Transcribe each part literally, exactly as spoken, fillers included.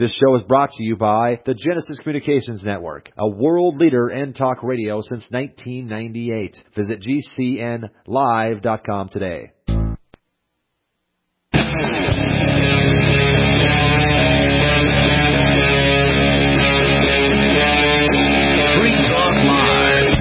This show is brought to you by the Genesis Communications Network, a world leader in talk radio since nineteen ninety-eight. Visit G C N live dot com today. Free Talk Live.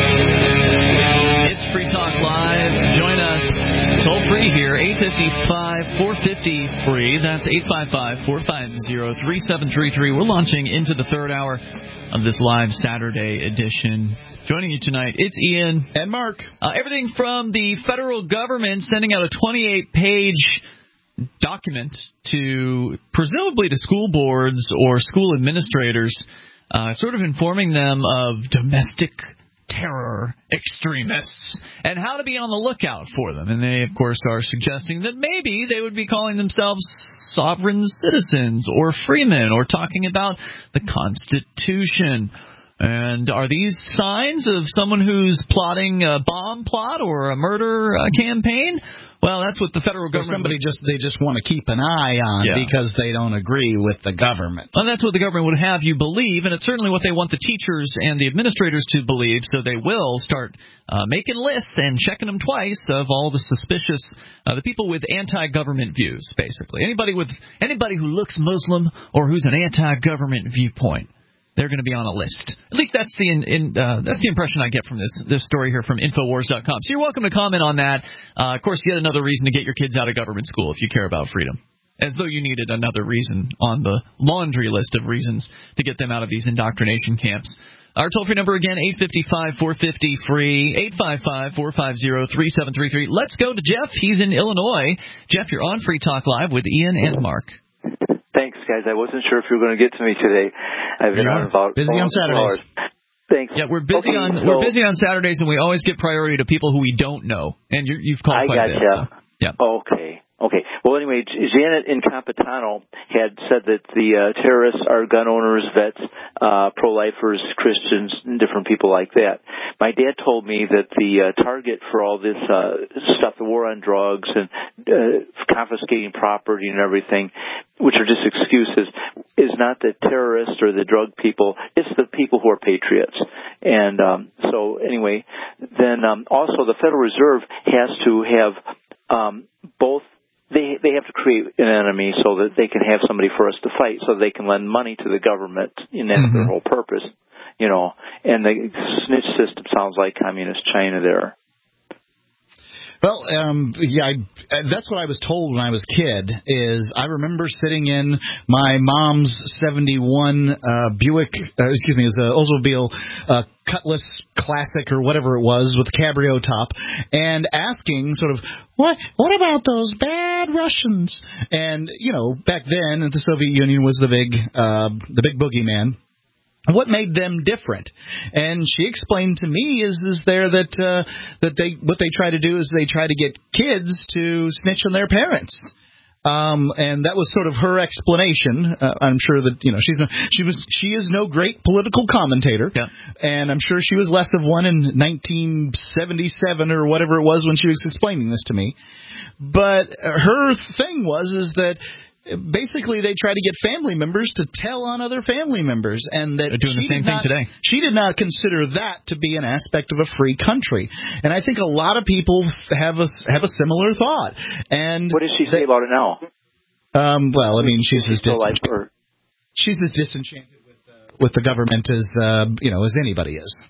It's Free Talk Live. Join us toll free here, eight five five, four five zero, free. That's eight five five, four five zero, three seven three three. We're launching into the third hour of this live Saturday edition. Joining you tonight, it's Ian. And Mark. Uh, everything from the federal government sending out a twenty-eight page document to, presumably to school boards or school administrators, uh, sort of informing them of domestic terror extremists and how to be on the lookout for them. And they, of course, are suggesting that maybe they would be calling themselves sovereign citizens or freemen or talking about the Constitution. And are these signs of someone who's plotting a bomb plot or a murder uh, campaign? Well, that's what the federal government... Or somebody just they just want to keep an eye on yeah. because they don't agree with the government. And that's what the government would have you believe, and it's certainly what they want the teachers and the administrators to believe, so they will start uh, making lists and checking them twice of all the suspicious, uh, the people with anti-government views, basically. Anybody with anybody who looks Muslim or who's an anti-government viewpoint, they're going to be on a list. At least that's the in, in, uh, that's the impression I get from this this story here from Infowars dot com. So you're welcome to comment on that. Uh, of course, yet another reason to get your kids out of government school if you care about freedom. As though you needed another reason on the laundry list of reasons to get them out of these indoctrination camps. Our toll-free number again, eight five five, four five zero, free, eight five five, four five zero, three seven three three. Let's go to Jeff. He's in Illinois. Jeff, you're on Free Talk Live with Ian and Mark. Thanks, guys. I wasn't sure if you were going to get to me today. I've been on about busy on Saturdays. Hours. Thanks. Yeah, we're busy okay, on so, we're busy on Saturdays, and we always give priority to people who we don't know. And you're, you've called I quite a bit. gotcha. So, yeah. Okay. Okay. Well, anyway, Janet in Capitano had said that the uh, terrorists are gun owners, vets, uh, pro-lifers, Christians, and different people like that. My dad told me that the uh, target for all this uh, stuff, the war on drugs and uh, confiscating property and everything, which are just excuses, is not the terrorists or the drug people. It's the people who are patriots. And um, so, anyway, then um, also the Federal Reserve has to have um, both. They they have to create an enemy so that they can have somebody for us to fight, so they can lend money to the government, and that's mm-hmm. their whole purpose, you know. And the snitch system sounds like communist China there. Well, um, yeah, I, that's what I was told when I was a kid. Is I remember sitting in my mom's seventy-one uh, Buick, uh, excuse me, it was an Oldsmobile uh, Cutlass Classic or whatever it was with a cabrio top, and asking sort of, what what about those bad Russians? And you know, back then the Soviet Union was the big uh, the big boogeyman. What made them different? And she explained to me is is there that uh, that they what they try to do is they try to get kids to snitch on their parents. Um, and that was sort of her explanation. Uh, I'm sure that you know she's no, she was she is no great political commentator, yeah. and I'm sure she was less of one in nineteen seventy-seven or whatever it was when she was explaining this to me. But her thing was is that basically they try to get family members to tell on other family members, and that they're doing the same thing not, today. She did not consider that to be an aspect of a free country, and I think a lot of people have a have a similar thought. And what does she say they, about it now? Um, well, I mean, she's as still dis- like her. she's as disenchanted with uh, with the government as uh, you know as anybody is.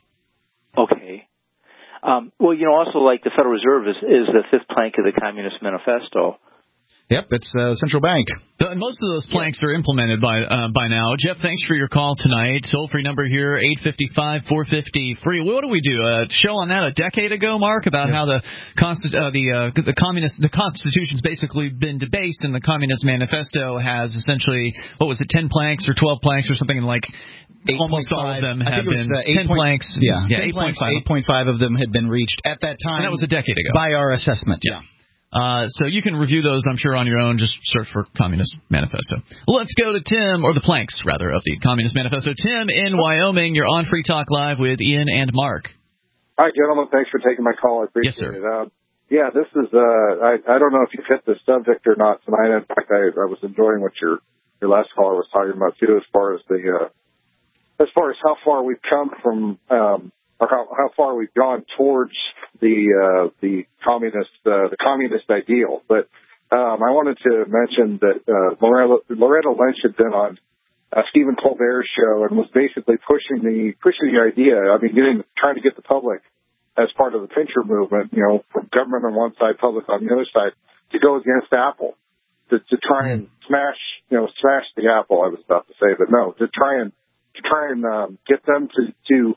Okay. Um, well, you know, also like the Federal Reserve is, is the fifth plank of the Communist Manifesto. Yep, it's uh, central bank. Most of those planks are implemented by uh, by now. Jeff, thanks for your call tonight. Toll-free number here, eight five five, four five zero, free. What do we do? A show on that a decade ago, Mark, about yep. how the Consti- uh, the uh, the communist the Constitution's basically been debased, and the Communist Manifesto has essentially, what was it, ten planks or twelve planks or something, and like eight almost all of them have been uh, ten point, planks. Yeah, yeah eight point five. eight point five of them had been reached at that time. And that was a decade ago. By our assessment, yeah. yeah. Uh, so you can review those, I'm sure, on your own. Just search for Communist Manifesto. Let's go to Tim, or the planks, rather, of the Communist Manifesto. Tim in Wyoming, you're on Free Talk Live with Ian and Mark. Hi, gentlemen. Thanks for taking my call. I appreciate yes, sir. it. Uh, yeah, this is, uh, I, I don't know if you've hit the subject or not tonight. In fact, I, I was enjoying what you're your last caller was talking about too, as far as the uh, as far as how far we've come from, um, or how, how far we've gone towards the uh, the communist uh, the communist ideal. But um, I wanted to mention that uh, Loretta, Loretta Lynch had been on uh, Stephen Colbert's show and was basically pushing the pushing the idea. I mean, getting trying to get the public, as part of the Pincher movement, you know, from government on one side, public on the other side, to go against Apple, to, to try and smash, you know, smash the Apple. I was about to say, but no, to try and to try and um, get them to to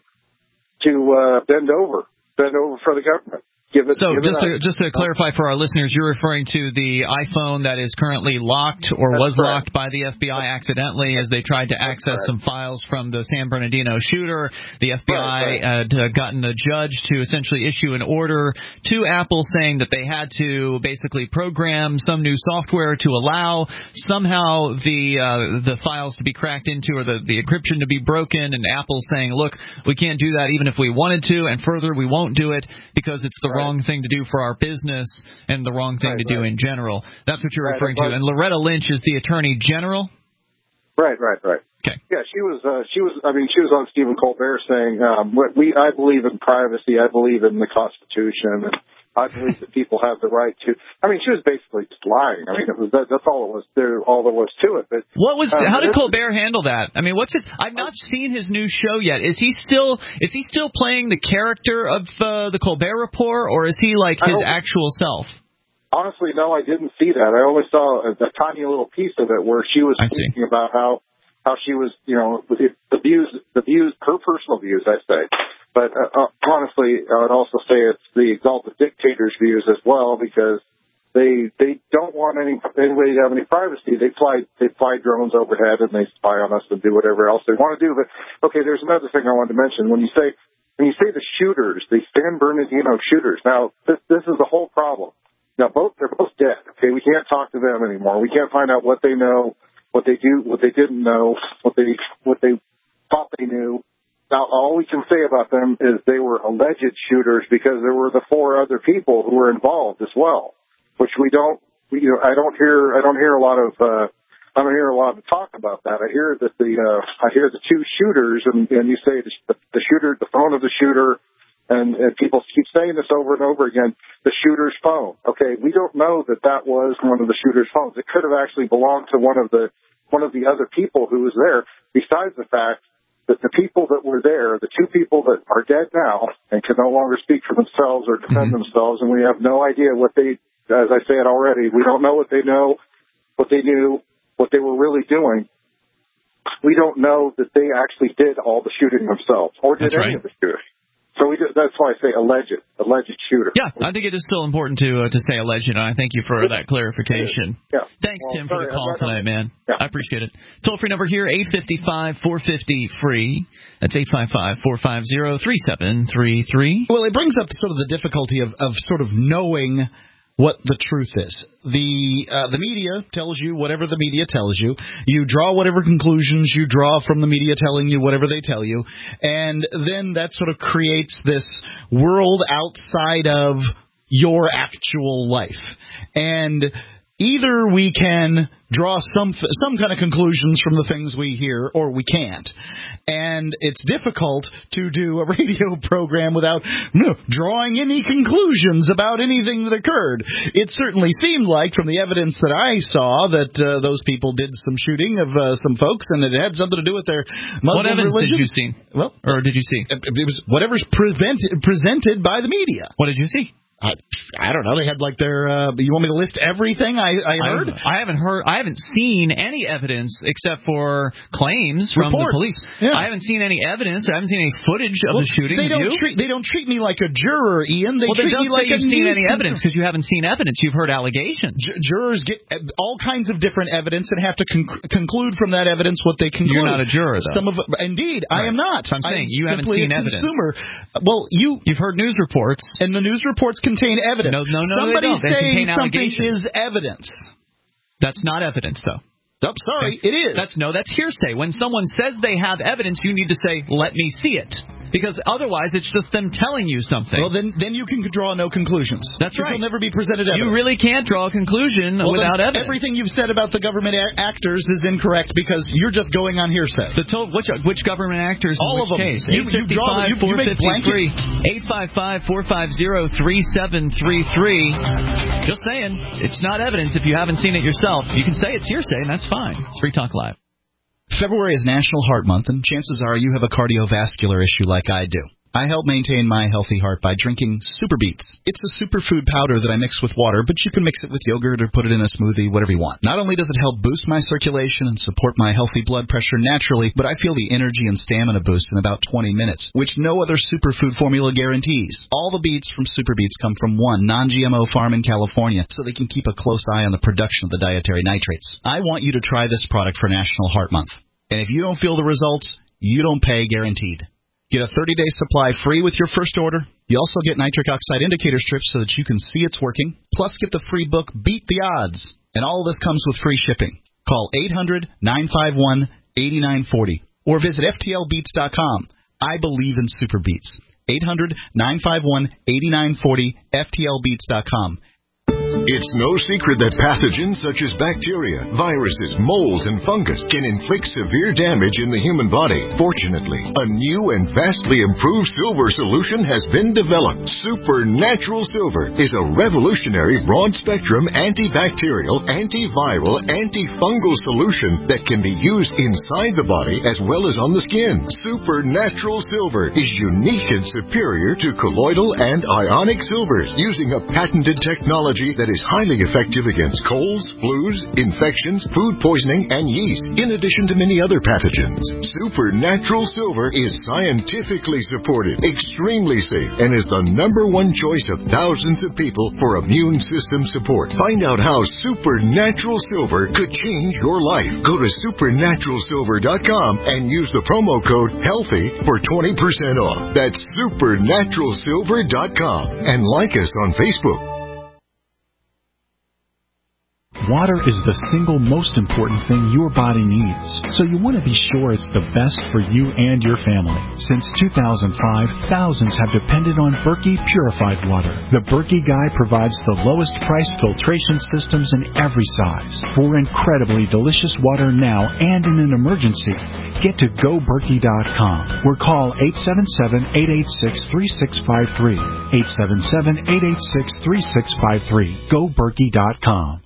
to uh, bend over, bend over for the government. Give it, so give just it to, just to clarify for our listeners, you're referring to the iPhone that is currently locked or That's was correct. locked by the F B I accidentally as they tried to access correct. some files from the San Bernardino shooter. The F B I Right, right. had uh, gotten a judge to essentially issue an order to Apple saying that they had to basically program some new software to allow somehow the uh, the files to be cracked into or the, the encryption to be broken, and Apple saying, look, we can't do that even if we wanted to, and further, we won't do it because it's the Right. wrong thing to do for our business and the wrong thing Right, to do right. in general. That's what you're Right, referring right. to. And Loretta Lynch is the Attorney General? Right, right, right. Okay. Yeah, she was. Uh, she was. I mean, she was on Stephen Colbert saying, um, what we. I believe in privacy. I believe in the Constitution, and I believe that people have the right to. I mean, she was basically just lying. I mean, it was, that, that's all it was. There, all there was to it. But what was? um, how did this, Colbert handle that? I mean, what's his? I've not seen his new show yet. Is he still? Is he still playing the character of uh, the Colbert Report, or is he like his actual self? Honestly, no, I didn't see that. I only saw a, a tiny little piece of it where she was I speaking see. about how how she was, you know, the views, the views, her personal views, I say. But uh, uh, honestly, I would also say it's the exalted dictator's views as well, because they they don't want any anybody to have any privacy. They fly they fly drones overhead and they spy on us and do whatever else they want to do. But okay, there's another thing I wanted to mention. When you say when you say the shooters, the San Bernardino shooters. Now this this is the whole problem. Now both they're both dead. Okay, we can't talk to them anymore. We can't find out what they know, what they do, what they didn't know, what they what they thought they knew. Now, all we can say about them is they were alleged shooters because there were the four other people who were involved as well, which we don't. We, you know, I don't hear. I don't hear a lot of. Uh, I don't hear a lot of talk about that. I hear that the. Uh, I hear the two shooters, and, and you say the, the shooter, the phone of the shooter, and, and people keep saying this over and over again. The shooter's phone. Okay, we don't know that that was one of the shooter's phones. It could have actually belonged to one of the one of the other people who was there. Besides the fact that the people that were there, the two people that are dead now and can no longer speak for themselves or defend mm-hmm. themselves, and we have no idea what they, as I said already, we don't know what they know, what they knew, what they were really doing. We don't know that they actually did all the shooting themselves or did That's any right. of the shooting. So we do, that's why I say alleged, alleged shooter. Yeah, I think it is still important to uh, to say alleged, and I thank you for that clarification. Yeah. Thanks, well, Tim, sorry, for the call tonight, man. Yeah. I appreciate it. Toll-free number here, eight five five, four five zero, free. That's eight five five, four five zero, three seven three three. Well, it brings up sort of the difficulty of, of sort of knowing what the truth is. The uh, the media tells you whatever the media tells you. You draw whatever conclusions you draw from the media telling you whatever they tell you. And then that sort of creates this world outside of your actual life. And either we can draw some some kind of conclusions from the things we hear, or we can't. And it's difficult to do a radio program without you know, drawing any conclusions about anything that occurred. It certainly seemed like, from the evidence that I saw, that uh, those people did some shooting of uh, some folks, and it had something to do with their Muslim what evidence religion. did you see? Well, or did you see? It, it was whatever's prevented, presented by the media. What did you see? I, I don't know. They had like their. Uh, you want me to list everything I, I heard? I, I haven't heard. I haven't seen any evidence except for claims from Reports. the police. Yeah. I haven't seen any evidence. I haven't seen any footage of well, the shooting. They Have don't you? treat. They don't treat me like a juror, Ian. They well, treat don't me say like you've a seen news any evidence because you haven't seen evidence. You've heard allegations. J- jurors get all kinds of different evidence and have to con- conclude from that evidence what they conclude. You're not a juror, though. Some of indeed, right. I am not. So I'm saying I'm you haven't seen a evidence. Consumer. Well, you you've heard news reports, and the news reports contain evidence. No, no, no, Somebody they don't. They saying contain something allegations. is evidence. That's not evidence, though. Oh, sorry, okay. it is. That's no, that's hearsay. When someone says they have evidence, you need to say, "Let me see it." Because otherwise, it's just them telling you something. Well, then then you can draw no conclusions. That's right. You'll never be presented evidence. You really can't draw a conclusion well, without evidence. Everything you've said about the government a- actors is incorrect because you're just going on hearsay. The to- which, which government actors All in which of them. case? You, you draw you, you make blanket. eight five five, four five zero, three seven three three. Just saying, it's not evidence if you haven't seen it yourself. You can say it's hearsay, and that's fine. It's Free Talk Live. February is National Heart Month, and chances are you have a cardiovascular issue like I do. I help maintain my healthy heart by drinking Super Beets. It's a superfood powder that I mix with water, but you can mix it with yogurt or put it in a smoothie, whatever you want. Not only does it help boost my circulation and support my healthy blood pressure naturally, but I feel the energy and stamina boost in about twenty minutes, which no other superfood formula guarantees. All the beets from Super Beets come from one non G M O farm in California, so they can keep a close eye on the production of the dietary nitrates. I want you to try this product for National Heart Month. And if you don't feel the results, you don't pay, guaranteed. Get a thirty-day supply free with your first order. You also get nitric oxide indicator strips so that you can see it's working. Plus, get the free book, Beat the Odds. And all of this comes with free shipping. Call eight hundred, nine five one, eight nine four zero or visit F T L beats dot com. I believe in Super Beets. eight hundred, nine five one, eight nine four zero, F T L beats dot com. It's no secret that pathogens such as bacteria, viruses, molds, and fungus can inflict severe damage in the human body. Fortunately, a new and vastly improved silver solution has been developed. Supernatural Silver is a revolutionary broad-spectrum antibacterial, antiviral, antifungal solution that can be used inside the body as well as on the skin. Supernatural Silver is unique and superior to colloidal and ionic silvers, using a patented technology that is highly effective against colds, flus, infections, food poisoning, and yeast, in addition to many other pathogens. Supernatural Silver is scientifically supported, extremely safe, and is the number one choice of thousands of people for immune system support. Find out how Supernatural Silver could change your life. Go to supernatural silver dot com and use the promo code HEALTHY for twenty percent off. That's supernatural silver dot com. And like us on Facebook. Water is the single most important thing your body needs, so you want to be sure it's the best for you and your family. Since two thousand five, thousands have depended on Berkey purified water. The Berkey Guy provides the lowest price filtration systems in every size. For incredibly delicious water now and in an emergency, get to go berkey dot com or call eight seven seven, eight eight six, three six five three. eight seven seven, eight eight six, three six five three. go berkey dot com.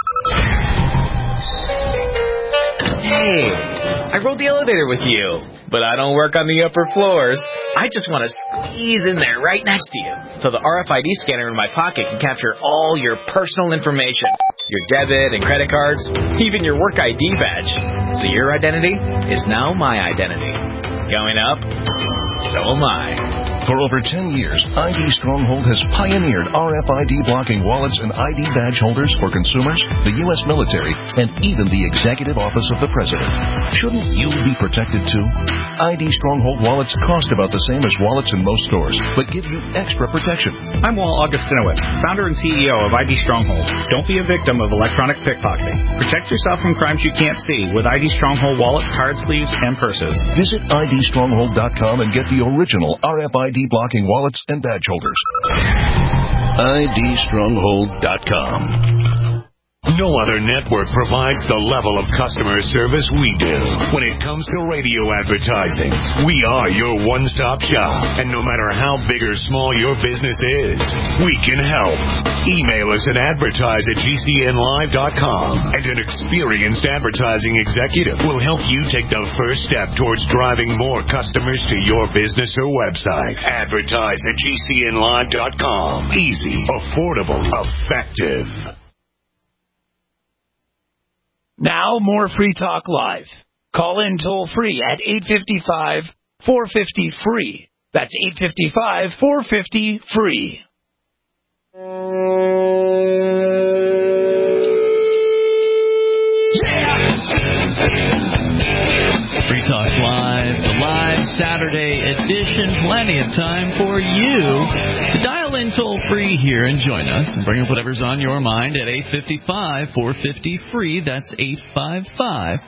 Hey, I rode the elevator with you, but I don't work on the upper floors. I just want to squeeze in there right next to you, so the R F I D scanner in my pocket can capture all your personal information, your debit and credit cards, even your work I D badge. So your identity is now my identity. Going up, so am I. For over ten years, I D Stronghold has pioneered R F I D blocking wallets and I D badge holders for consumers, the U S military, and even the Executive Office of the President. Shouldn't you be protected too? I D Stronghold wallets cost about the same as wallets in most stores, but give you extra protection. I'm Walt Augustinowicz, founder and C E O of I D Stronghold. Don't be a victim of electronic pickpocketing. Protect yourself from crimes you can't see with I D Stronghold wallets, card sleeves, and purses. Visit I D stronghold dot com and get the original R F I D blocking wallets and badge holders. I D stronghold dot com. No other network provides the level of customer service we do. When it comes to radio advertising, we are your one-stop shop. And no matter how big or small your business is, we can help. Email us at advertise at G C N live dot com, and an experienced advertising executive will help you take the first step towards driving more customers to your business or website. Advertise at G C N live dot com. Easy, affordable, effective. Now, more Free Talk Live. Call in toll free at eight five five, four five zero, free. That's eight five five, four five zero, free. Free Talk Live, the live Saturday edition. Plenty of time for you to dial in toll free here and join us and bring up whatever's on your mind at eight five five, four five zero, free. That's eight five five,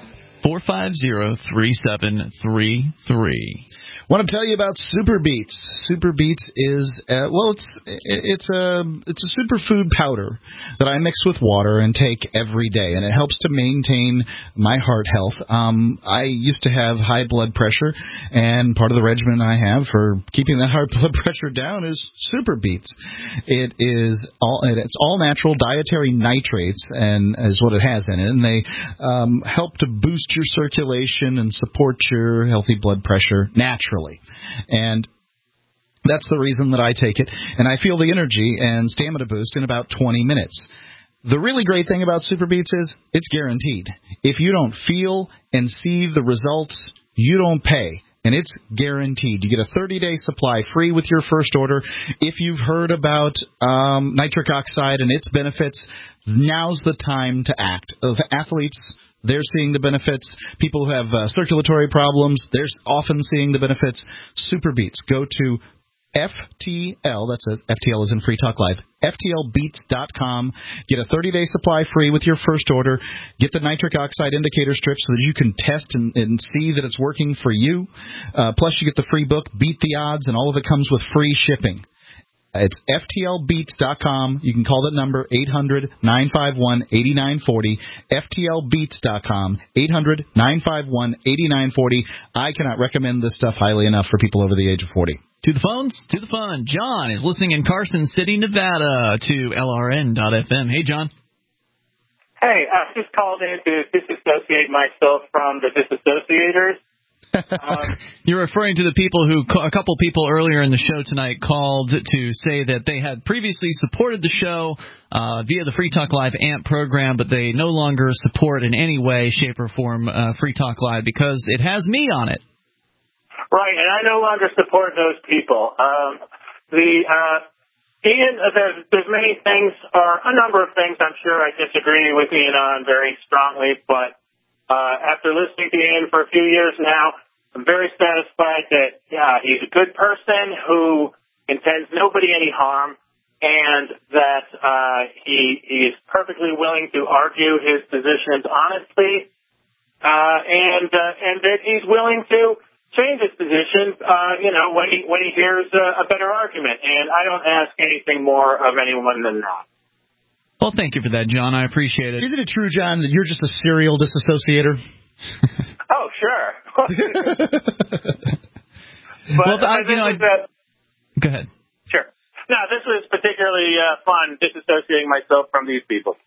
four five zero, three seven three three. Want to tell you about Super Beets. Super Beets is uh, well, it's it's a it's a superfood powder that I mix with water and take every day, and it helps to maintain my heart health. Um, I used to have high blood pressure, and part of the regimen I have for keeping that high blood pressure down is Super Beets. It is all it's all natural dietary nitrates, and is what it has in it, and they um, help to boost your circulation and support your healthy blood pressure naturally. And that's the reason that I take it. And I feel the energy and stamina boost in about twenty minutes. The really great thing about Super Beets is it's guaranteed. If you don't feel and see the results, you don't pay. And it's guaranteed. You get a thirty-day supply free with your first order. If you've heard about um, nitric oxide and its benefits, now's the time to act. Uh, the athletes, they're seeing the benefits. People who have uh, circulatory problems, they're often seeing the benefits. Super Beets. Go to F T L, that's a, F T L is in Free Talk Live, F T L beets dot com. Get a thirty-day supply free with your first order. Get the nitric oxide indicator strip so that you can test and, and see that it's working for you. Uh, plus, you get the free book, Beat the Odds, and all of it comes with free shipping. It's F T L beets dot com. You can call that number, eight hundred, nine five one, eight nine four zero, F T L beets dot com, eight hundred, nine five one, eight nine four zero. I cannot recommend this stuff highly enough for people over the age of forty. To the phones, to the fun. John is listening in Carson City, Nevada, to L R N dot F M. Hey, John. Hey, I just called in to disassociate myself from the disassociators. Um, You're referring to the people who, a couple people earlier in the show tonight called to say that they had previously supported the show uh, via the Free Talk Live A M P program, but they no longer support in any way, shape, or form uh, Free Talk Live because it has me on it. Right, and I no longer support those people. Um, the uh, Ian, uh, there's, there's many things, or a number of things I'm sure I disagree with Ian on very strongly, but uh, after listening to Ian for a few years now, I'm very satisfied that, yeah, he's a good person who intends nobody any harm, and that uh, he, he is perfectly willing to argue his positions honestly, uh, and uh, and that he's willing to change his position, uh, you know, when he when he hears uh, a better argument. And I don't ask anything more of anyone than that. Well, thank you for that, John. I appreciate it. Isn't it true, John, that you're just a serial disassociator? Oh, sure. but, well, I, you know, I, a, go ahead. Sure. No, this was particularly uh, fun, disassociating myself from these people.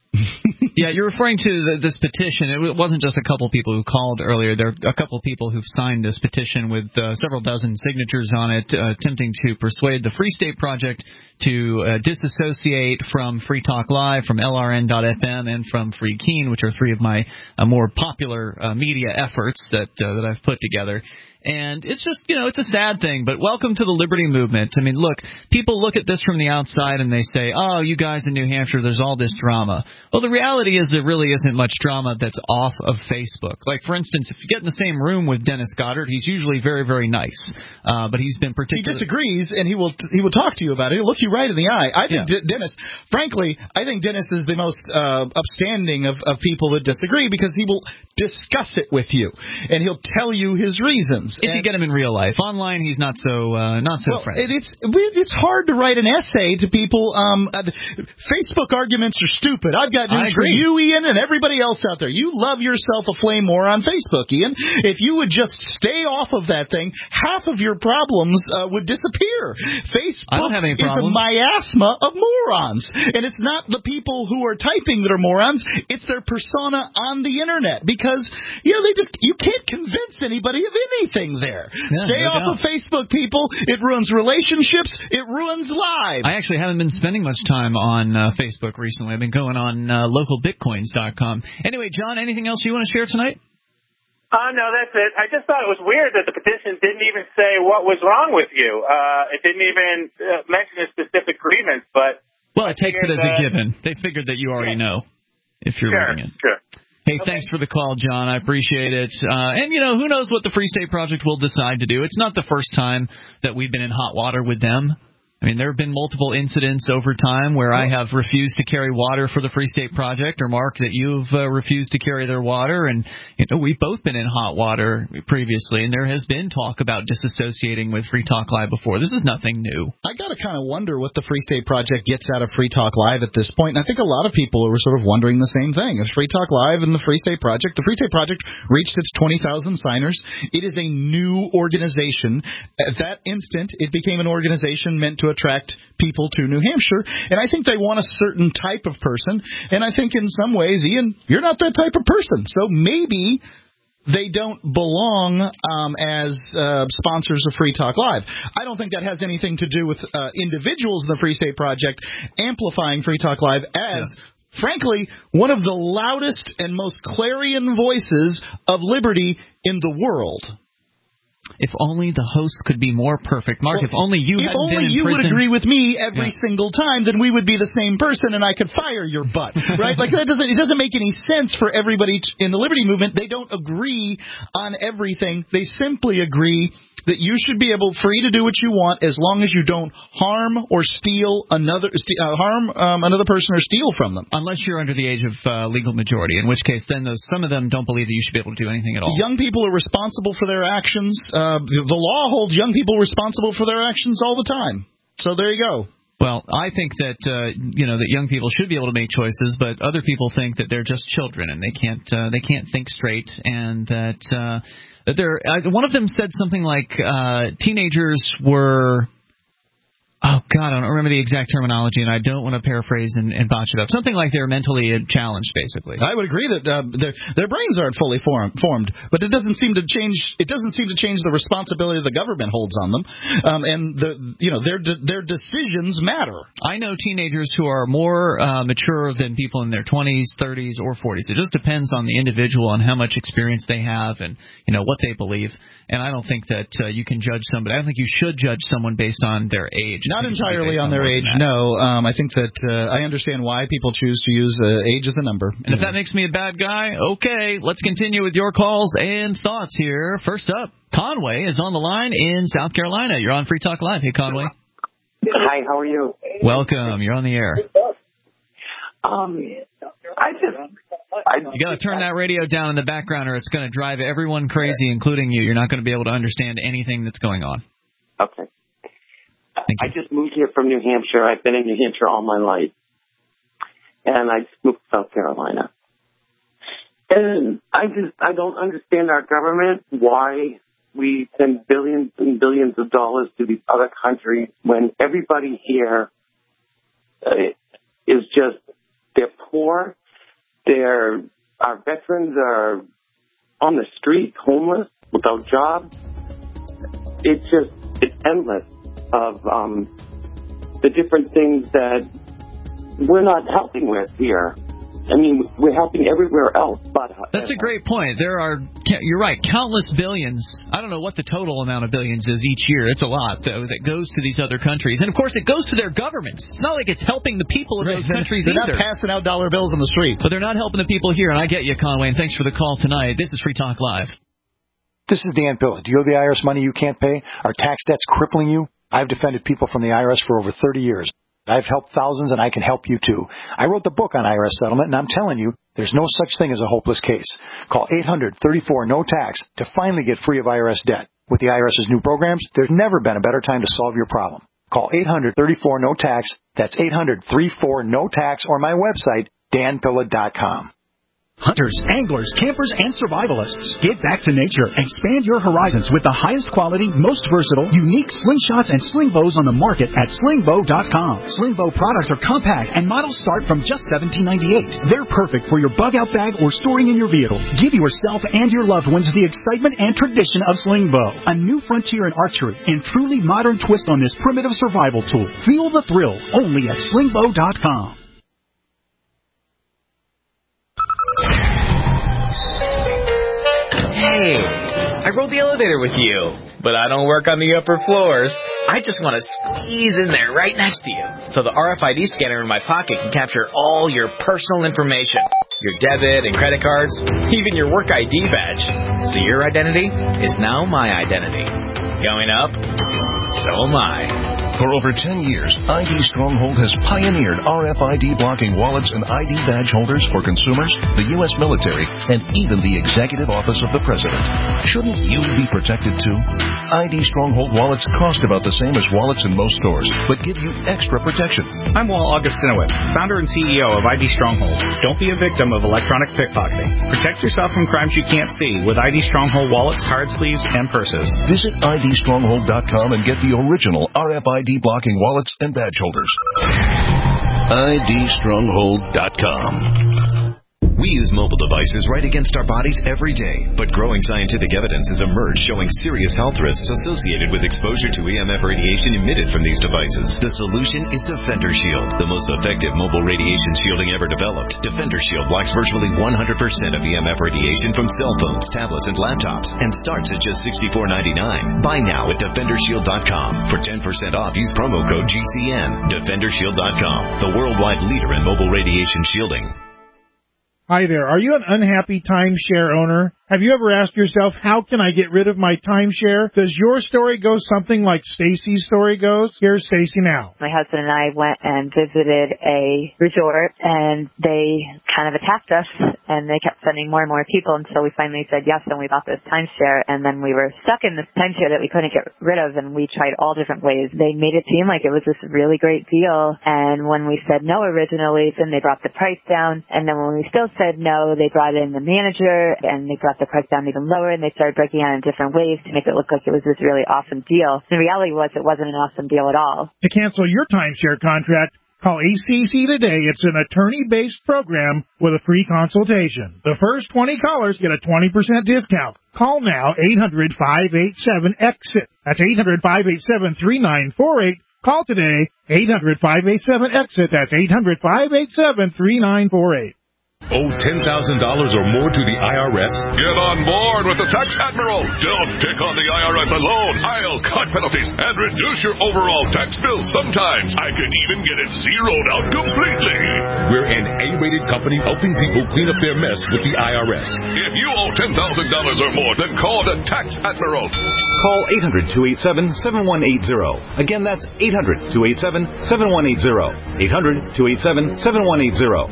Yeah, you're referring to the, this petition. It wasn't just a couple people who called earlier. There are a couple people who've signed this petition with uh, several dozen signatures on it, uh, attempting to persuade the Free State Project to uh, disassociate from Free Talk Live, from L R N dot F M, and from Free Keene, which are three of my uh, more popular uh, media efforts that uh, that I've put together. And it's just, you know, it's a sad thing, but welcome to the liberty movement. I mean, look, people look at this from the outside and they say, oh, you guys in New Hampshire, there's all this drama. Well, the reality is there really isn't much drama that's off of Facebook. Like, for instance, if you get in the same room with Dennis Goddard, he's usually very, very nice. Uh, but he's been particularly... He disagrees, and he will he will talk to you about it. He'll look you right in the eye. I think yeah. D- Dennis, frankly, I think Dennis is the most uh, upstanding of, of people that disagree because he will discuss it with you, and he'll tell you his reasons. If and, you get him in real life. Online, he's not so uh, not so well, friendly. It's it's hard to write an essay to people. Um, uh, Facebook arguments are stupid. I've got news for you, Ian, and everybody else out there. You love yourself a flame war on Facebook, Ian. If you would just stay off of that thing, half of your problems uh, would disappear. Facebook I don't have any is a problems. miasma of morons, and it's not the people who are typing that are morons. It's their persona on the internet because you know they just you can't convince anybody of anything there. Yeah, Stay no off doubt. of Facebook, people. It ruins relationships. It ruins lives. I actually haven't been spending much time on uh, Facebook recently. I've been going on uh, local bitcoins dot com. Anyway, John, anything else you want to share tonight? Uh, no, that's it. I just thought it was weird that the petition didn't even say what was wrong with you. Uh, it didn't even uh, mention a specific grievance, but... Well, it takes it as a given. They figured that you already yeah. know if you're sure, reading it. Sure. Hey, okay. Thanks for the call, John. I appreciate it. Uh, and, you know, who knows what the Free State Project will decide to do. It's not the first time that we've been in hot water with them. I mean, there have been multiple incidents over time where I have refused to carry water for the Free State Project, or Mark, that you've uh, refused to carry their water. And, you know, we've both been in hot water previously, and there has been talk about disassociating with Free Talk Live before. This is nothing new. I got to kind of wonder what the Free State Project gets out of Free Talk Live at this point. And I think a lot of people are sort of wondering the same thing. If Free Talk Live and the Free State Project, the Free State Project reached its twenty thousand signers. It is a new organization. At that instant, it became an organization meant to attract people to New Hampshire, and I think they want a certain type of person, and I think in some ways, Ian, you're not that type of person, so maybe they don't belong um, as uh, sponsors of Free Talk Live. I don't think that has anything to do with uh, individuals in the Free State Project amplifying Free Talk Live as, yeah. frankly, one of the loudest and most clarion voices of liberty in the world. If only the host could be more perfect. Mark, well, if only you if hadn't only been in you prison. would agree with me every yeah. single time, then we would be the same person and I could fire your butt, right? Like that doesn't it doesn't make any sense for everybody in the Liberty Movement. They don't agree on everything. They simply agree that you should be able free to do what you want as long as you don't harm or steal another st- uh, harm um, another person or steal from them. Unless you're under the age of uh, legal majority, in which case then those, some of them don't believe that you should be able to do anything at all. Young people are responsible for their actions. Uh, the, the law holds young people responsible for their actions all the time. So there you go. Well, I think that uh, you know that young people should be able to make choices, but other people think that they're just children and they can't uh, they can't think straight, and that uh, that they're. Uh, one of them said something like uh, teenagers were. Oh, God, I don't remember the exact terminology, and I don't want to paraphrase and, and botch it up. Something like they're mentally challenged, basically. I would agree that uh, their their brains aren't fully form, formed, but it doesn't seem to change. It doesn't seem to change the responsibility the government holds on them, um, and the you know their de- their decisions matter. I know teenagers who are more uh, mature than people in their twenties, thirties, or forties. It just depends on the individual and how much experience they have, and you know what they believe. And I don't think that uh, you can judge somebody. I don't think you should judge someone based on their age. Not entirely on their age, no. Um, I think that uh, I understand why people choose to use uh, age as a number. And if that makes me a bad guy, okay, let's continue with your calls and thoughts here. First up, Conway is on the line in South Carolina. You're on Free Talk Live. Hey, Conway. Hi, how are you? Welcome. You're on the air. Um, I just... I, you got to turn that radio down in the background or it's going to drive everyone crazy, including you. You're not going to be able to understand anything that's going on. Okay. I just moved here from New Hampshire. I've been in New Hampshire all my life. And I just moved to South Carolina. And I just, I don't understand our government, why we send billions and billions of dollars to these other countries when everybody here uh, is just, they're poor. They're, our veterans are on the street, homeless, without jobs. It's just, it's endless of um, the different things that we're not helping with here. I mean, we're helping everywhere else, but... That's a great point. There are, you're right, countless billions. I don't know what the total amount of billions is each year. It's a lot, though, that goes to these other countries. And, of course, it goes to their governments. It's not like it's helping the people of those countries they're either. They're not passing out dollar bills on the street. But they're not helping the people here, and I get you, Conway, and thanks for the call tonight. This is Free Talk Live. This is Dan Pilla. Do you owe the I R S money you can't pay? Are tax debts crippling you? I've defended people from the I R S for over thirty years. I've helped thousands, and I can help you, too. I wrote the book on I R S settlement, and I'm telling you, there's no such thing as a hopeless case. Call eight hundred thirty-four no tax to finally get free of I R S debt. With the IRS's new programs, there's never been a better time to solve your problem. Call eight hundred thirty-four no tax. That's eight hundred thirty-four no tax, or my website, dan pilla dot com. Hunters, anglers, campers, and survivalists. Get back to nature. Expand your horizons with the highest quality, most versatile, unique slingshots and sling bows on the market at sling bow dot com. Sling bow products are compact and models start from just seventeen ninety-eight. They're perfect for your bug out bag or storing in your vehicle. Give yourself and your loved ones the excitement and tradition of sling bow. A new frontier in archery and truly modern twist on this primitive survival tool. Feel the thrill only at sling bow dot com. Hey, I rode the elevator with you, but I don't work on the upper floors. I just want to squeeze in there right next to you, so the R F I D scanner in my pocket can capture all your personal information, your debit and credit cards, even your work I D badge. So your identity is now my identity. Going up, so am I. For over ten years, I D Stronghold has pioneered R F I D blocking wallets and I D badge holders for consumers, the U S military, and even the Executive Office of the President. Shouldn't you be protected too? I D Stronghold wallets cost about the same as wallets in most stores, but give you extra protection. I'm Walt Augustinowicz, founder and C E O of I D Stronghold. Don't be a victim of electronic pickpocketing. Protect yourself from crimes you can't see with I D Stronghold wallets, card sleeves, and purses. Visit I D stronghold dot com and get the original R F I D blocking wallets and badge holders. I D stronghold dot com. We use mobile devices right against our bodies every day, but growing scientific evidence has emerged showing serious health risks associated with exposure to E M F radiation emitted from these devices. The solution is Defender Shield, the most effective mobile radiation shielding ever developed. Defender Shield blocks virtually one hundred percent of E M F radiation from cell phones, tablets, and laptops, and starts at just sixty-four ninety-nine. Buy now at defender shield dot com. For ten percent off, use promo code G C N. defender shield dot com, the worldwide leader in mobile radiation shielding. Hi there. Are you an unhappy timeshare owner? Have you ever asked yourself, how can I get rid of my timeshare? Does your story go something like Stacy's story goes? Here's Stacy now. My husband and I went and visited a resort, and they kind of attacked us, and they kept sending more and more people until we finally said yes, and we bought this timeshare, and then we were stuck in this timeshare that we couldn't get rid of, and we tried all different ways. They made it seem like it was this really great deal, and when we said no originally, then they brought the price down, and then when we still said no, they brought in the manager, and they brought the price down even lower, and they started breaking out in different ways to make it look like it was this really awesome deal. The reality was it wasn't an awesome deal at all. To cancel your timeshare contract, call A C C today. It's an attorney-based program with a free consultation. The first twenty callers get a twenty percent discount. Call now, eight hundred, five eight seven, EXIT. That's eight hundred, five eight seven, three nine four eight. Call today, eight hundred, five eight seven, EXIT. That's eight hundred, five eight seven, three nine four eight. Owe ten thousand dollars or more to the I R S? Get on board with the Tax Admiral. Don't take on the I R S alone. I'll cut penalties and reduce your overall tax bill. Sometimes I can even get it zeroed out completely. We're an A-rated company helping people clean up their mess with the I R S. If you owe ten thousand dollars or more, then call the Tax Admiral. Call eight hundred, two eight seven, seven one eight zero. Again, that's eight hundred, two eight seven, seven one eight zero. eight hundred, two eight seven, seven one eight zero.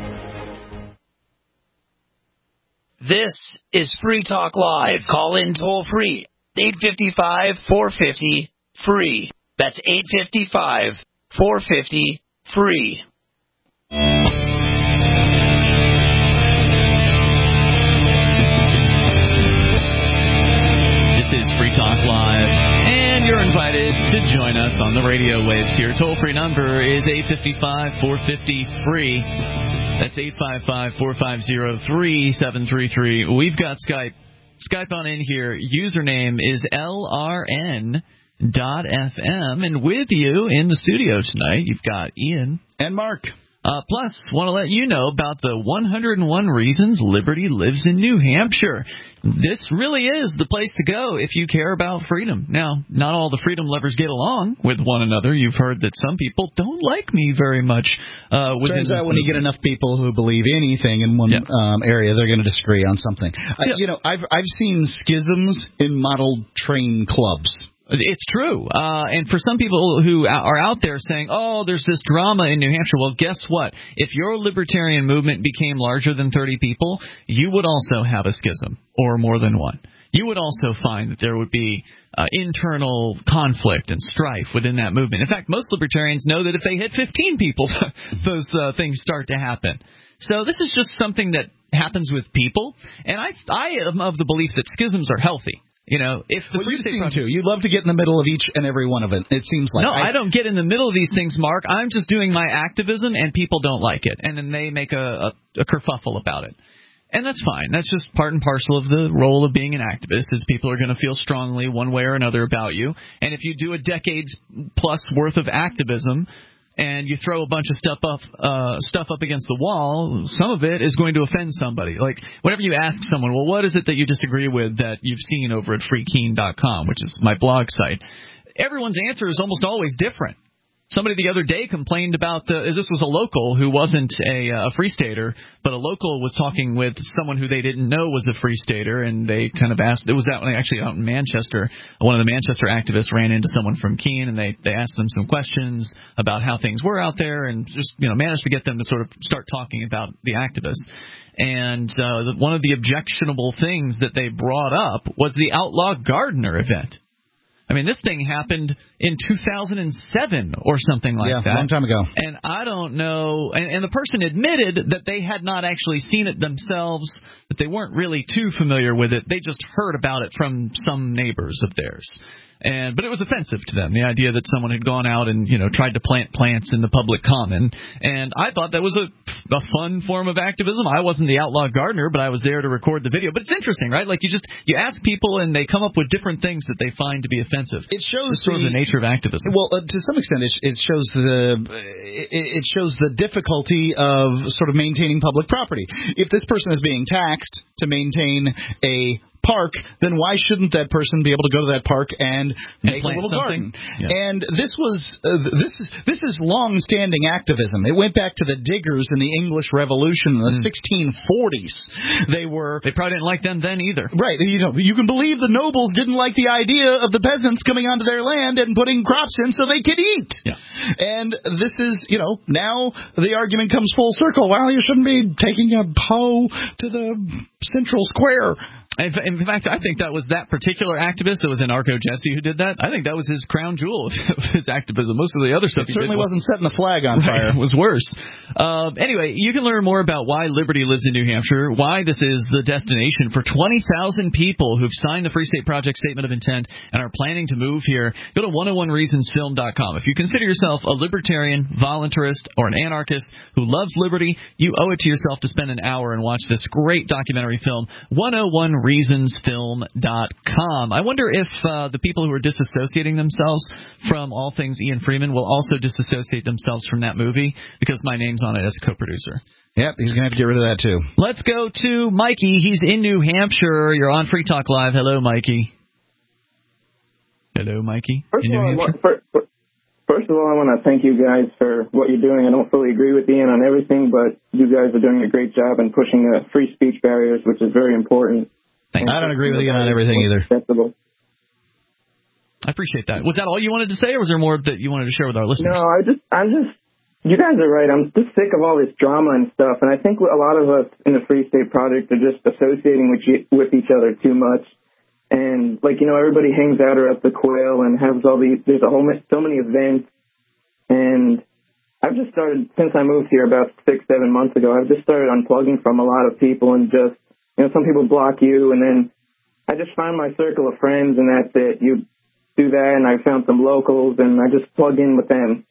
This is Free Talk Live. Call in toll free. eight five five, four five zero, free. That's eight five five, four five zero, free. This is Free Talk Live, and you're invited to join us on the radio waves here. Toll-free number is eight five five, four five zero, free. That's eight five five, four five zero, three seven three three. We've got Skype. Skype on in here. Username is L R N dot F M. And with you in the studio tonight, you've got Ian. And Mark. Uh, plus, want to let you know about the one hundred one Reasons Liberty Lives in New Hampshire. This really is the place to go if you care about freedom. Now, not all the freedom lovers get along with one another. You've heard that some people don't like me very much. Uh, Turns out when you get enough people who believe anything in one yeah. um, area, they're going to disagree on something. Uh, yeah. You know, I've I've seen schisms in model train clubs. It's true. Uh, and for some people who are out there saying, oh, there's this drama in New Hampshire, well, guess what? If your libertarian movement became larger than thirty people, you would also have a schism, or more than one. You would also find that there would be uh, internal conflict and strife within that movement. In fact, most libertarians know that if they hit fifteen people, those uh, things start to happen. So this is just something that happens with people. And I, I am of the belief that schisms are healthy. You know, if the well, you seem to. You love to get in the middle of each and every one of it, it seems like. No, I, I don't get in the middle of these things, Mark. I'm just doing my activism, and people don't like it. And then they make a, a, a kerfuffle about it. And that's fine. That's just part and parcel of the role of being an activist, is people are going to feel strongly one way or another about you. And if you do a decade's plus worth of activism, and you throw a bunch of stuff up, uh, stuff up against the wall, some of it is going to offend somebody. Like, whenever you ask someone, well, what is it that you disagree with that you've seen over at free keen dot com, which is my blog site, everyone's answer is almost always different. Somebody the other day complained about the. This was a local who wasn't a, a Free Stater, but a local was talking with someone who they didn't know was a Free Stater, and they kind of asked. It was out actually out in Manchester. One of the Manchester activists ran into someone from Keene, and they they asked them some questions about how things were out there, and just you know managed to get them to sort of start talking about the activists. And uh, the, one of the objectionable things that they brought up was the Outlaw Gardener event. I mean, this thing happened in two thousand seven or something like yeah, that. Yeah, a long time ago. And I don't know. And, and the person admitted that they had not actually seen it themselves, that they weren't really too familiar with it. They just heard about it from some neighbors of theirs. And but it was offensive to them, the idea that someone had gone out and, you know, tried to plant plants in the public common. And I thought that was a, a fun form of activism. I wasn't the Outlaw Gardener, but I was there to record the video. But it's interesting, right? Like you just you ask people and they come up with different things that they find to be offensive. It shows it's sort the, of the nature of activism. Well, uh, to some extent, it, it shows the it, it shows the difficulty of sort of maintaining public property. If this person is being taxed to maintain a park, then why shouldn't that person be able to go to that park and make and a little something. garden? Yeah. And this was uh, this is this is long-standing activism. It went back to the Diggers in the English Revolution in the mm. sixteen forties. They were they probably didn't like them then either. Right. You know, you can believe the nobles didn't like the idea of the peasants coming onto their land and putting crops in so they could eat. Yeah. And this is, you know, now the argument comes full circle. Well, you shouldn't be taking a hoe to the central square. In fact, I think that was that particular activist. It was Anarcho Jesse who did that. I think that was his crown jewel of his activism. Most of the other stuff it he certainly did wasn't setting the flag on fire. Right, it was worse. Uh, anyway, you can learn more about why Liberty lives in New Hampshire, why this is the destination for twenty thousand people who've signed the Free State Project Statement of Intent and are planning to move here. Go to one oh one reasons film dot com. If you consider yourself a libertarian, voluntarist, or an anarchist who loves liberty, you owe it to yourself to spend an hour and watch this great documentary film, one oh one reasons film dot com. I wonder if uh, the people who are disassociating themselves from all things Ian Freeman will also disassociate themselves from that movie, because my name's on it as co-producer. Yep, he's going to have to get rid of that, too. Let's go to Mikey. He's in New Hampshire. You're on Free Talk Live. Hello, Mikey. Hello, Mikey. First in of New all, Hampshire. First, first of all, I want to thank you guys for what you're doing. I don't fully agree with Ian on everything, but you guys are doing a great job in pushing the free speech barriers, which is very important. Thanks. I don't agree with you on everything either. Acceptable. I appreciate that. Was that all you wanted to say, or was there more that you wanted to share with our listeners? No, I just, I'm just, you guys are right. I'm just sick of all this drama and stuff, and I think a lot of us in the Free State Project are just associating with you, with each other too much. And like, you know, everybody hangs out at the Quail and has all these. There's a whole so many events, and I've just started since I moved here about six, seven months ago. I've just started unplugging from a lot of people and just. You know, some people block you, and then I just find my circle of friends, and that's it. You do that, and I found some locals, and I just plug in with them.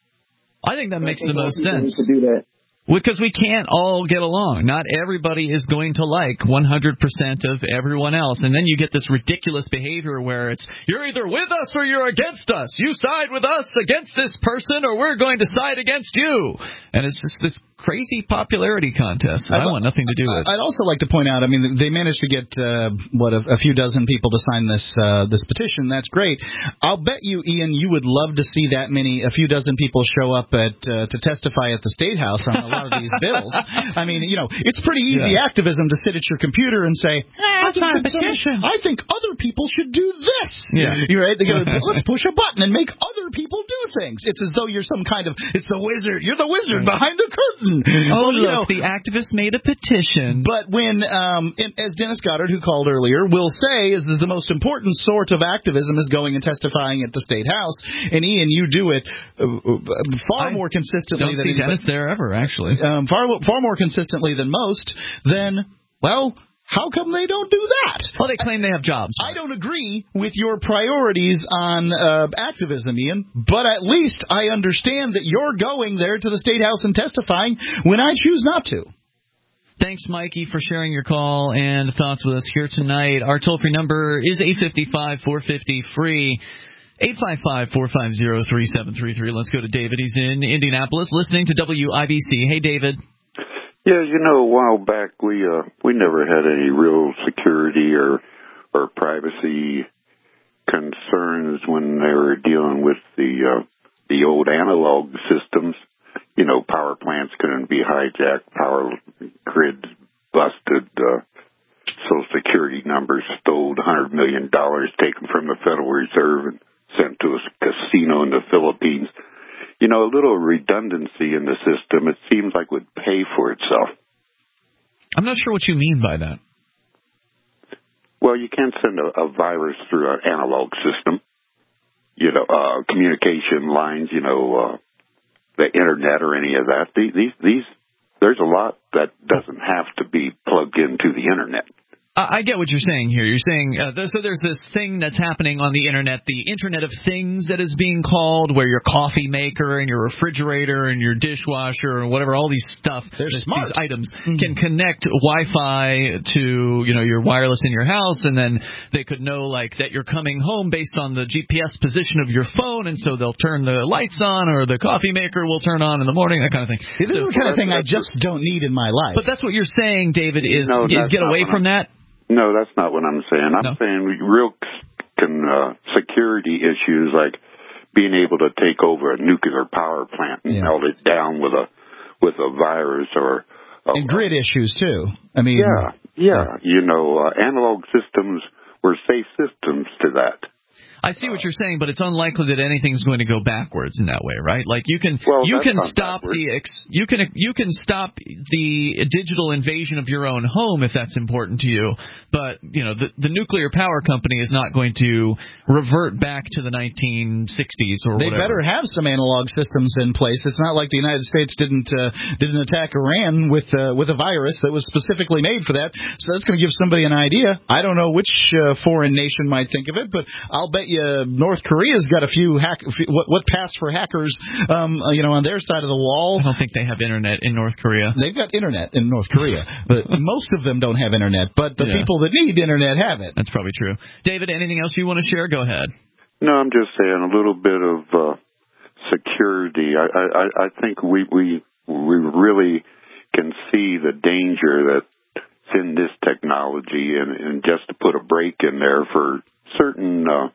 I think that makes think the most sense. To do that. Because we can't all get along. Not everybody is going to like one hundred percent of everyone else. And then you get this ridiculous behavior where it's, you're either with us or you're against us. You side with us against this person, or we're going to side against you. And it's just this crazy popularity contest that I want nothing to do with. I'd also like to point out, I mean, they managed to get, uh, what, a, a few dozen people to sign this uh, this petition. That's great. I'll bet you, Ian, you would love to see that many, a few dozen people show up at uh, to testify at the State House on a lot of these bills. I mean, you know, it's pretty easy yeah. activism to sit at your computer and say, ah, I, think some, I think other people should do this. Yeah. You're right. They go, let's push a button and make other people do things. It's as though you're some kind of, it's the wizard. You're the wizard behind the curtain. Oh, well, look, you know, the activists made a petition. But when, um, as Dennis Goddard, who called earlier, will say, is that the most important sort of activism is going and testifying at the State House. And, Ian, you do it uh, far I more consistently don't than see Dennis there ever, actually. Um, far, far more consistently than most, then, well, how come they don't do that? Well, they claim they have jobs. I don't agree with your priorities on uh, activism, Ian, but at least I understand that you're going there to the State House and testifying when I choose not to. Thanks, Mikey, for sharing your call and thoughts with us here tonight. Our toll-free number is eight five five, four five zero, free. eight five five, four five zero, three seven three three. Let's go to David. He's in Indianapolis listening to W I B C. Hey, David. Yeah, you know, a while back we uh, we never had any real security or or privacy concerns when they were dealing with the uh, the old analog systems, you know, power plants couldn't be hijacked, power grids busted, uh, Social Security numbers stole, one hundred million dollars taken from the Federal Reserve and sent to a casino in the Philippines. You know, a little redundancy in the system, it seems like would pay for itself. I'm not sure what you mean by that. Well, you can't send a, a virus through an analog system. You know, uh, communication lines, you know, uh, the internet or any of that. These, these, these, there's a lot that doesn't have to be plugged into the internet. I get what you're saying here. You're saying, uh, so there's this thing that's happening on the Internet, the Internet of Things that is being called, where your coffee maker and your refrigerator and your dishwasher and whatever, all these stuff, these items mm-hmm. can connect Wi-Fi to, you know, your wireless in your house, and then they could know, like, that you're coming home based on the G P S position of your phone, and so they'll turn the lights on, or the coffee maker will turn on in the morning, that kind of thing. This so, is the kind of thing I just don't need in my life. But that's what you're saying, David, is, no, is get away from that? No, that's not what I'm saying. I'm no. saying real can, uh, security issues like being able to take over a nuclear power plant and yeah. melt it down with a with a virus or a, and grid issues too. I mean, yeah, yeah. You know, uh, analog systems were safe systems to that. I see what you're saying, but it's unlikely that anything's going to go backwards in that way, right? Like you can well, you can stop backwards. the ex, you can you can stop the digital invasion of your own home if that's important to you, but you know the the nuclear power company is not going to revert back to the nineteen sixties or they whatever. Better have some analog systems in place. It's not like the United States didn't uh, didn't attack Iran with uh, with a virus that was specifically made for that. So that's going to give somebody an idea. I don't know which uh, foreign nation might think of it, but I'll bet you. Uh, North Korea's got a few hack. What, what passed for hackers, um, uh, you know, on their side of the wall. I don't think they have internet in North Korea. They've got internet in North Korea, but most of them don't have internet. But the yeah. people that need internet have it. That's probably true. David, anything else you want to share? Go ahead. No, I'm just saying a little bit of uh, security. I, I, I think we, we we really can see the danger that's in this technology, and, and just to put a break in there for certain. Uh,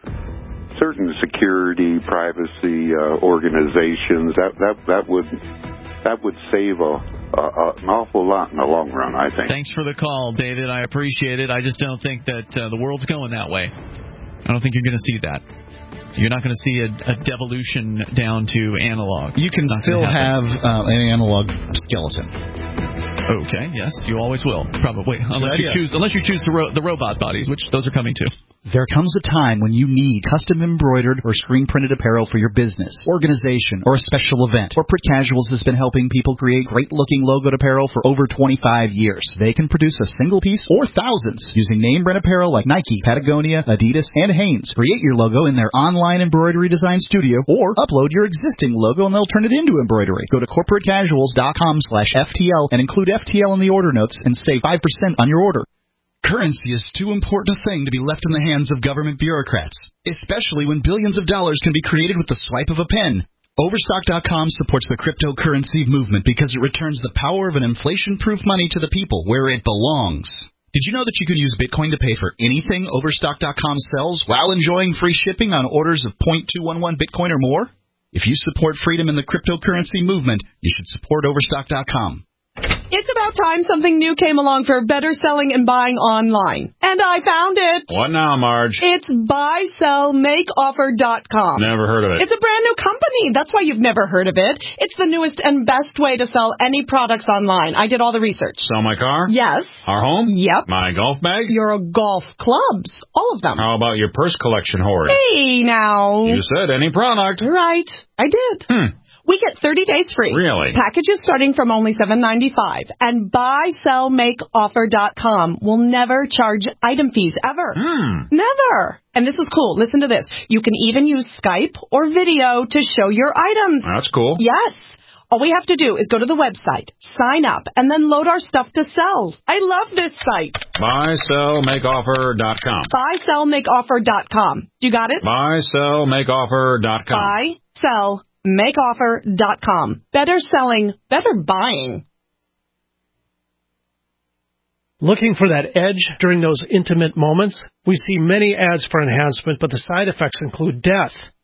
Certain security, privacy uh, organizations that, that that would that would save a, a, an awful lot in the long run, I think. Thanks for the call, David. I appreciate it. I just don't think that uh, the world's going that way. I don't think you're going to see that. You're not going to see a, a devolution down to analog. You can still have uh, an analog skeleton. Okay. Yes, you always will. Probably, That's unless you choose unless you choose the, ro- the robot bodies, which those are coming too. There comes a time when you need custom embroidered or screen-printed apparel for your business, organization, or a special event. Corporate Casuals has been helping people create great-looking logoed apparel for over twenty-five years. They can produce a single piece or thousands using name-brand apparel like Nike, Patagonia, Adidas, and Hanes. Create your logo in their online embroidery design studio or upload your existing logo and they'll turn it into embroidery. Go to corporate casuals dot com slash F T L and include F T L in the order notes and save five percent on your order. Currency is too important a thing to be left in the hands of government bureaucrats, especially when billions of dollars can be created with the swipe of a pen. Overstock dot com supports the cryptocurrency movement because it returns the power of an inflation-proof money to the people where it belongs. Did you know that you can use Bitcoin to pay for anything Overstock dot com sells while enjoying free shipping on orders of zero point two one one Bitcoin or more? If you support freedom in the cryptocurrency movement, you should support Overstock dot com. It's about time something new came along for better selling and buying online. And I found it. What now, Marge? It's buy sell make offer dot com. Never heard of it. It's a brand new company. That's why you've never heard of it. It's the newest and best way to sell any products online. I did all the research. Sell my car? Yes. Our home? Yep. My golf bag? Your golf clubs. All of them. How about your purse collection hoard? Hey, now. You said any product. Right. I did. Hmm. We get thirty days free. Really? Packages starting from only seven ninety-five. And buy sell make offer dot com will never charge item fees ever. Hmm. Never. And this is cool. Listen to this. You can even use Skype or video to show your items. That's cool. Yes. All we have to do is go to the website, sign up, and then load our stuff to sell. I love this site. buy sell make offer dot com. buy sell make offer dot com. You got it? buy sell make offer dot com. buy sell make offer dot com. Better selling, better buying. Looking for that edge during those intimate moments? We see many ads for enhancement, but the side effects include death.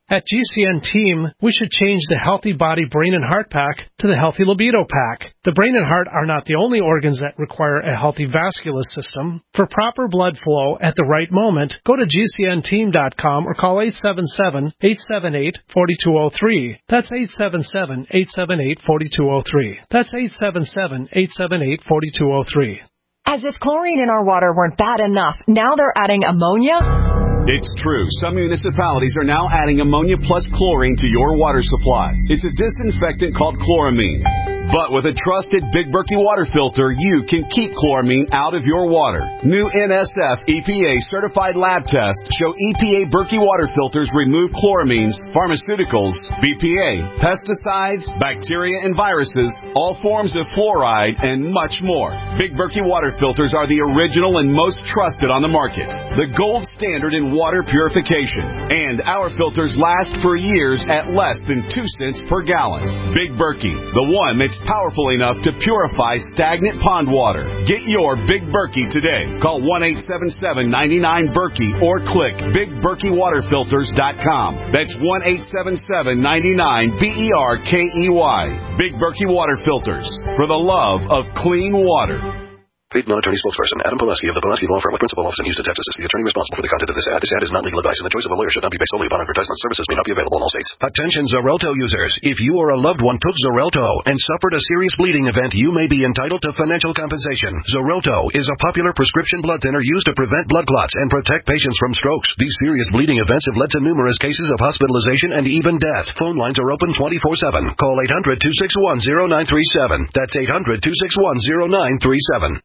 At G C N Team, we should change the Healthy Body, Brain, and Heart Pack to the Healthy Libido Pack. The brain and heart are not the only organs that require a healthy vascular system. For proper blood flow at the right moment, go to G C N team dot com or call eight seven seven, eight seven eight, four two zero three. That's eight seven seven, eight seven eight, four two zero three. That's eight seven seven, eight seven eight, four two zero three. As if chlorine in our water weren't bad enough, now they're adding ammonia? It's true. Some municipalities are now adding ammonia plus chlorine to your water supply. It's a disinfectant called chloramine. But with a trusted Big Berkey water filter, you can keep chloramine out of your water. New N S F E P A certified lab tests show E P A Berkey water filters remove chloramines, pharmaceuticals, B P A, pesticides, bacteria and viruses, all forms of fluoride, and much more. Big Berkey water filters are the original and most trusted on the market. The gold standard in water purification. And our filters last for years at less than two cents per gallon. Big Berkey, the one that's powerful enough to purify stagnant pond water. Get your Big Berkey today. Call one eight seven seven, nine nine, Berkey or click big berkey water filters dot com. That's one eight seven seven, nine nine, B E R K E Y. Big Berkey Water Filters. For the love of clean water. Paid non-attorney spokesperson Adam Pileski of the Pileski Law Firm with principal office in Houston, Texas is the attorney responsible for the content of this ad. This ad is not legal advice, and the choice of a lawyer should not be based solely upon advertisement. Services may not be available in all states. Attention Xarelto users. If you or a loved one took Xarelto and suffered a serious bleeding event, you may be entitled to financial compensation. Xarelto is a popular prescription blood thinner used to prevent blood clots and protect patients from strokes. These serious bleeding events have led to numerous cases of hospitalization and even death. Phone lines are open twenty-four seven. Call eight hundred, two six one, zero nine three seven. That's eight hundred, two six one, zero nine three seven.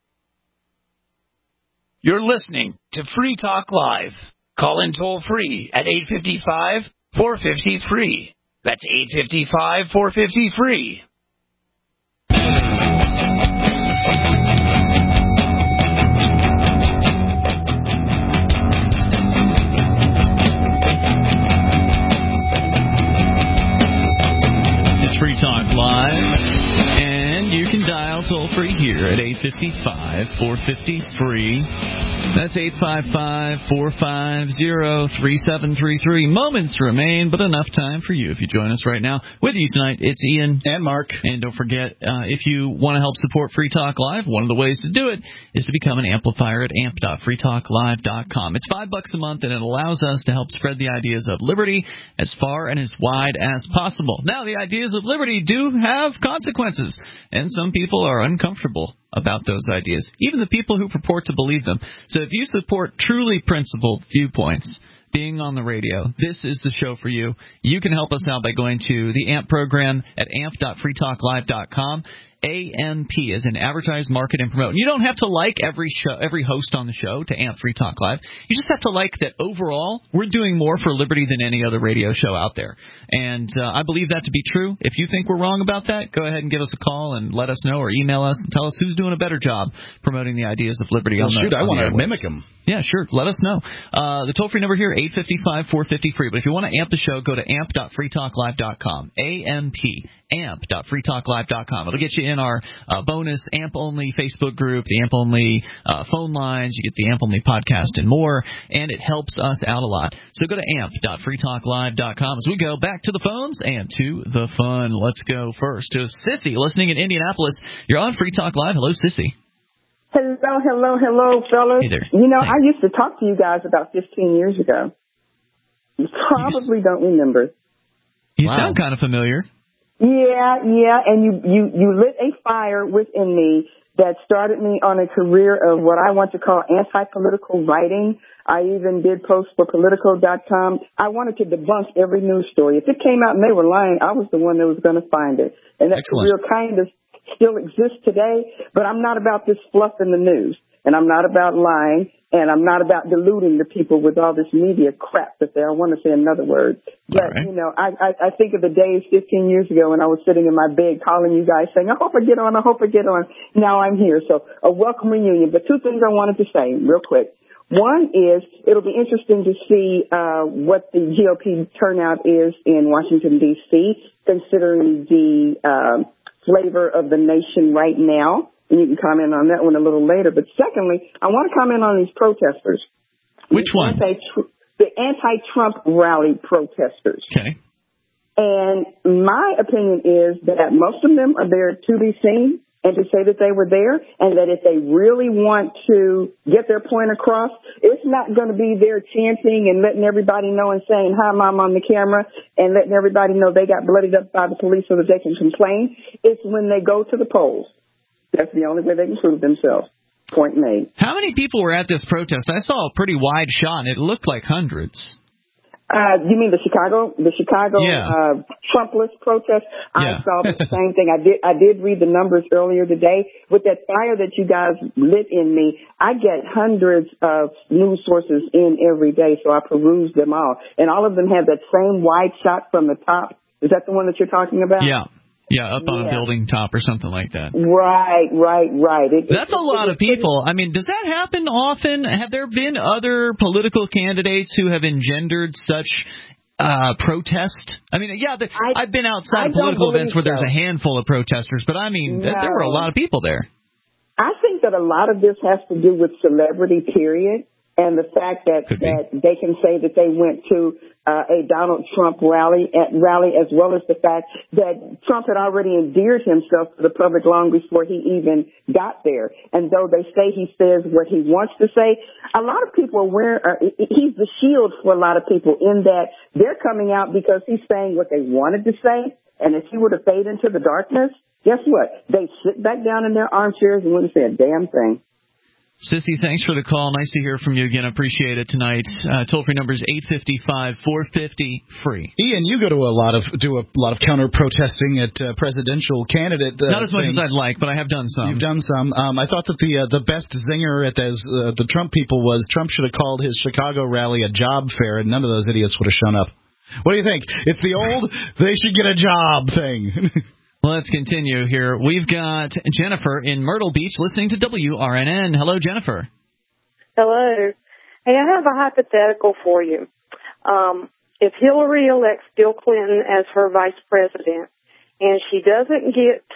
You're listening to Free Talk Live. Call in toll free at eight five five, four five zero, free. That's eight five five, four five zero, free. It's Free Talk Live. You can dial toll-free here at eight five five, four five zero, free. That's eight five five, four five zero, three seven three three. Moments remain, but enough time for you if you join us right now. With you tonight, it's Ian. And Mark. And don't forget, uh, if you want to help support Free Talk Live, one of the ways to do it is to become an amplifier at amp dot free talk live dot com. It's five bucks a month, and it allows us to help spread the ideas of liberty as far and as wide as possible. Now, the ideas of liberty do have consequences, and some people are uncomfortable about those ideas, even the people who purport to believe them. So if you support truly principled viewpoints being on the radio, this is the show for you. You can help us out by going to the A M P program at amp dot free talk live dot com. A M P is an advertise, market, and promote. You don't have to like every show, every host on the show to amp Free Talk Live. You just have to like that overall we're doing more for liberty than any other radio show out there. And uh, I believe that to be true. If you think we're wrong about that, go ahead and give us a call and let us know, or email us and tell us who's doing a better job promoting the ideas of liberty. Well, on shoot, the, I on want the to mimic them. Yeah, sure. Let us know. Uh, the toll-free number here, eight five five, four five zero, free. But if you want to amp the show, go to amp dot free talk live dot com. A M P, amp dot free talk live dot com. It'll get you in our uh, bonus A M P-only Facebook group, the A M P-only uh, phone lines. You get the A M P-only podcast and more, and it helps us out a lot. So go to amp dot free talk live dot com as we go back to the phones and to the fun. Let's go first to Sissy, listening in Indianapolis. You're on Free Talk Live. Hello, Sissy. Hello, hello, hello, fellas. Hey there. You know, Thanks. I used to talk to you guys about fifteen years ago. You probably don't remember. You Wow. sound kind of familiar. Yeah, yeah, and you, you, you lit a fire within me that started me on a career of what I want to call anti-political writing. I even did posts for Politico dot com. I wanted to debunk every news story. If it came out and they were lying, I was the one that was going to find it. And that career kind of still exists today, but I'm not about this fluff in the news, and I'm not about lying, and I'm not about deluding the people with all this media crap that they, I want to say another word. But, right. you know, I, I, I think of the days fifteen years ago when I was sitting in my bed calling you guys saying, I hope I get on, I hope I get on. Now I'm here. So a welcome reunion. But two things I wanted to say real quick. One is it'll be interesting to see uh, what the G O P turnout is in Washington, D C, considering the um, flavor of the nation right now. And you can comment on that one a little later. But secondly, I want to comment on these protesters. Which ones? The anti-Trump rally protesters. Okay. And my opinion is that most of them are there to be seen and to say that they were there, and that if they really want to get their point across, it's not going to be there chanting and letting everybody know and saying, hi, Mom, on the camera, and letting everybody know they got bloodied up by the police so that they can complain. It's when they go to the polls. That's the only way they can prove themselves. Point made. How many people were at this protest? I saw a pretty wide shot, and it looked like hundreds. Uh, you mean the Chicago, the Chicago, yeah. uh, Trumpless protest? Yeah. I saw the same thing. I did, I did read the numbers earlier today. With that fire that you guys lit in me, I get hundreds of news sources in every day, so I peruse them all. And all of them have that same wide shot from the top. Is that the one that you're talking about? Yeah. Yeah, up on yeah. a building top or something like that. Right, right, right. It, That's it, a lot it, of people. I mean, does that happen often? Have there been other political candidates who have engendered such uh, protest? I mean, yeah, the, I, I've been outside I of political events where so. there's a handful of protesters, but I mean, no. there were a lot of people there. I think that a lot of this has to do with celebrity, period. And the fact that, that they can say that they went to uh, a Donald Trump rally, at, rally, as well as the fact that Trump had already endeared himself to the public long before he even got there. And though they say he says what he wants to say, a lot of people are wearing, uh, he's the shield for a lot of people in that they're coming out because he's saying what they wanted to say. And if he were to fade into the darkness, guess what? They sit back down in their armchairs and wouldn't say a damn thing. Sissy, thanks for the call. Nice to hear from you again. I appreciate it tonight. Uh, toll-free number is eight five five, four five zero, free. Ian, you go to a lot of do a lot of counter-protesting at uh, presidential candidate uh, Not as much things. as I'd like, but I have done some. You've done some. Um, I thought that the uh, the best zinger at those, uh, the Trump people was Trump should have called his Chicago rally a job fair, and none of those idiots would have shown up. What do you think? It's the old they should get a job thing. Let's continue here. We've got Jennifer in Myrtle Beach listening to W R N N. Hello, Jennifer. Hello. Hey, I have a hypothetical for you. Um, if Hillary elects Bill Clinton as her vice president and she doesn't get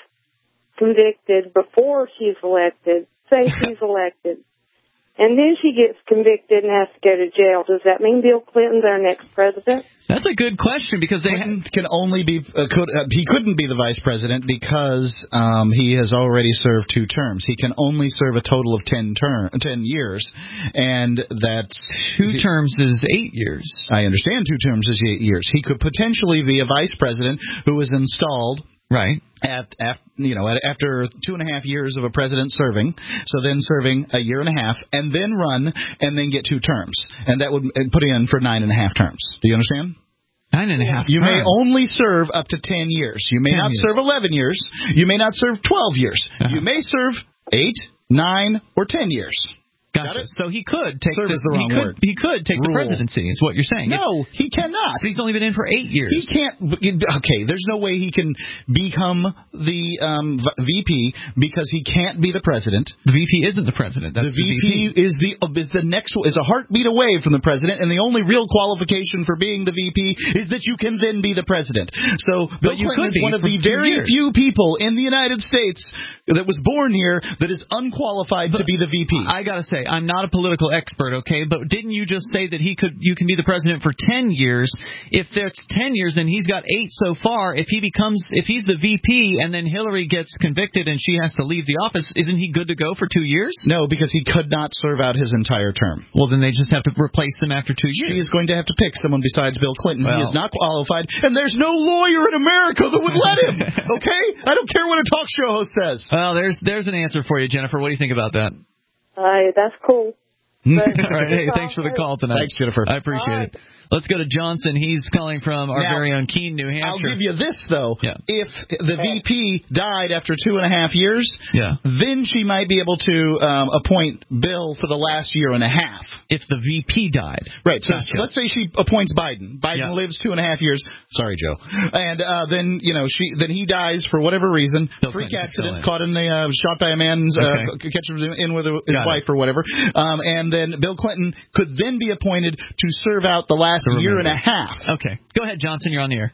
convicted before she's elected, say she's elected, and then she gets convicted and has to go to jail, does that mean Bill Clinton's our next president? That's a good question because they Clinton can only be uh, could, uh, he couldn't be the vice president because um, he has already served two terms. He can only serve a total of ten term ten years, and that's two terms is eight years. I understand two terms is eight years. He could potentially be a vice president who was installed. Right. At, at you know, at, after two and a half years of a president serving, so then serving a year and a half, and then run, and then get two terms, and that would put in for nine and a half terms. Do you understand? Nine and a half. You terms. may only serve up to ten years. You may not years. serve eleven years. You may not serve twelve years. Uh-huh. You may serve eight, nine, or ten years. Gotcha. So he could take Serve the, is the wrong he could, word. He could take Rule. the presidency, is what you're saying. No, if, he cannot. He's only been in for eight years. He can't. Okay, there's no way he can become the um, V P because he can't be the president. The V P isn't the president. That's the, the V P, V P is the is the next is a heartbeat away from the president, and the only real qualification for being the V P is that you can then be the president. So Bill Clinton is one of the very years. few people in the United States that was born here that is unqualified but to be the V P. I gotta say, I'm not a political expert, okay, but didn't you just say that he could you can be the president for ten years? If there's ten years, then he's got eight so far. If he becomes if he's the V P and then Hillary gets convicted and she has to leave the office, isn't he good to go for two years? No, because he could not serve out his entire term. Well, then they just have to replace him after two years. She is going to have to pick someone besides Bill Clinton. Well, he is not qualified, and there's no lawyer in America that would let him. Okay, I don't care what a talk show host says. Well, there's there's an answer for you, Jennifer. What do you think about that? Uh, that's cool. All right, hey, thanks for the call tonight. Thanks, Jennifer. I appreciate right. it. Let's go to Johnson. He's calling from our now, very own Keene, New Hampshire. I'll give you this, though. Yeah. If the V P died after two and a half years, yeah. then she might be able to um, appoint Bill for the last year and a half. If the V P died. Right. So gotcha. let's say she appoints Biden. Biden yeah. lives two and a half years. Sorry, Joe. And uh, then, you know, she then he dies for whatever reason. Bill Freak Clinton accident, caught in a, uh, shot by a man's, uh, okay. catches in with his Got wife it. or whatever. Um, and then Bill Clinton could then be appointed to serve out the last the year and a half. Okay. Go ahead, Johnson. You're on the air.